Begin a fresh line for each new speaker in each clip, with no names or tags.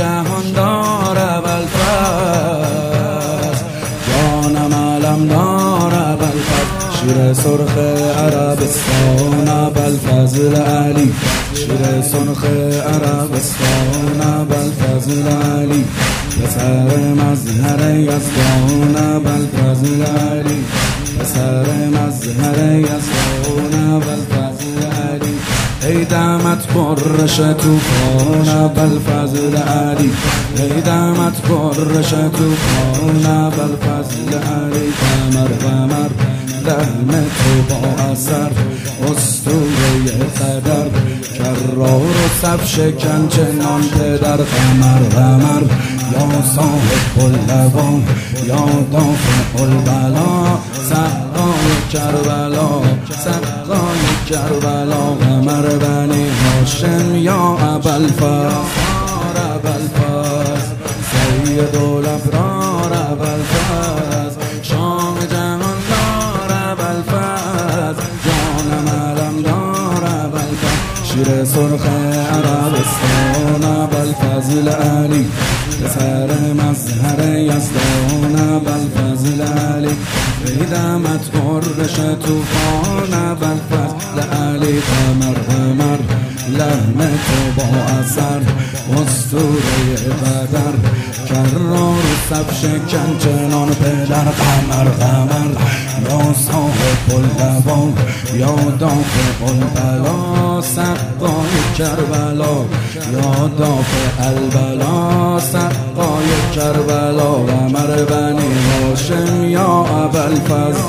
جهاندار ابوالفضل، جانم علمدار ابوالفضل، شیر سرخ عربستان ابوالفضل علی، شیر سرخ عربستان ابوالفضل علی، پسر مظهر یزدان ابوالفضل علی، پسر مظهر یزدان ابوالفضل علی، ای دمت برش توفان ابوالفضل علی، ای دمت برش توفان ابوالفضل علی، قمر قمر لحن تو با اثر، اسطوره قدر کرار و صف شکن چنان پدر، قمر قمر یا صاحب اللبان یا دافع البلا، سقای کربلا سقای کربلا، قمر بنی هاشم یا ابوالفضل، ابوالفضل سید الابرار ابوالفضل، شام جهاندار ابوالفضل، جانم علمدار ابوالفضل، شیر سرخ عربستان ابوالفضل علی، پسر مظهر یزدان ابوالفضل علی، ای دمت برش توفان ابوالفضل علی، قمر قمر لحن تو با اثر، اسطوره بدر کرار و صف شکن چنان پدر، قمر قمر یا صاحب اللبان یا دافع البلا، سقای کربلا یا دافع البلا، سقای کربلا، قمر بنی هاشم یا ابوالفضل.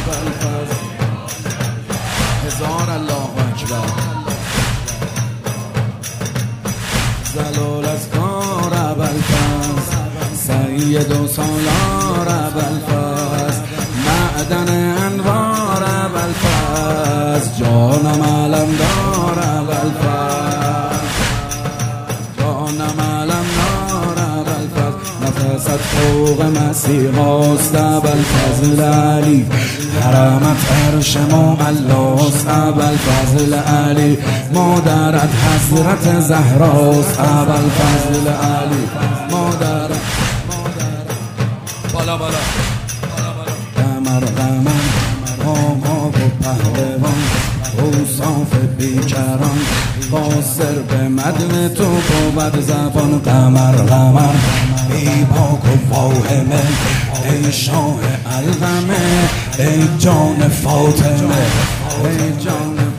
هزار الله اکبر. زلال از کار ابوالفضل، سید و سالار ابوالفضل، معدن انوار ابوالفضل، جانم علمدار ابوالفضل، جانم علمدار ابوالفضل، نفست فوق مسیحاست ابوالفضل علی، حرمت عرش معلاست ابوالفضل علی، مادرت حضرت زهراست ابوالفضل علی، مادرت بالا بالا، قمر قمر آقا و پهلوان، اوصاف بیکران، قاصر به مدن تو بود زبان، قمر قمر ای پاک و واهمه، ای شاه الغمه، ای جان فاطمه، ای جان